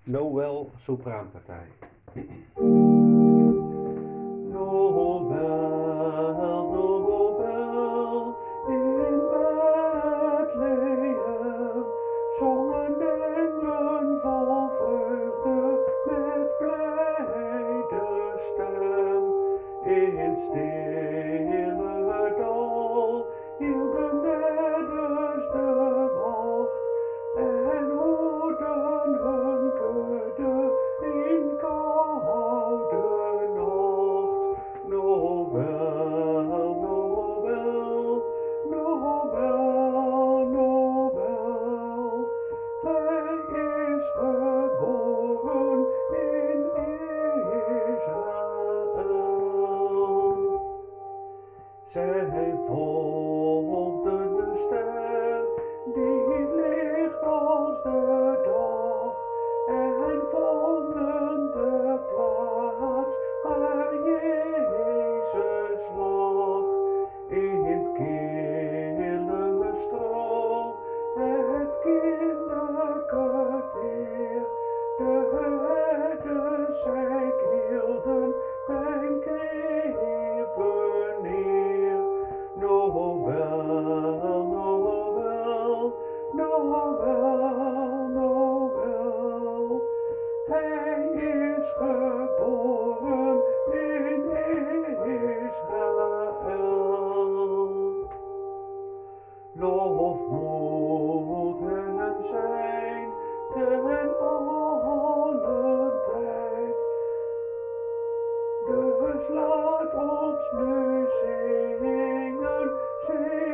Noël Sopraanpartij. Noël, Noël, in Bethlehem zongen engelen vol vreugde met blijde stem. In stille dal hielden herders de wacht en hoeden hun kudde in koude nacht. Noël, Noël, Noël, Noël, hij is geboren in Israël. Zij volgden de ster, die licht als de dag, en vonden de plaats waar Jezus lag. In het kille stro, het kinderlijke teer, de herders zij knielden en kriepen neer. Noël, Noël, Noël, Noël, hij is geboren in Israël. Lof moet hem zijn ten allen tijd. Dus laat ons nu zingen, zingen.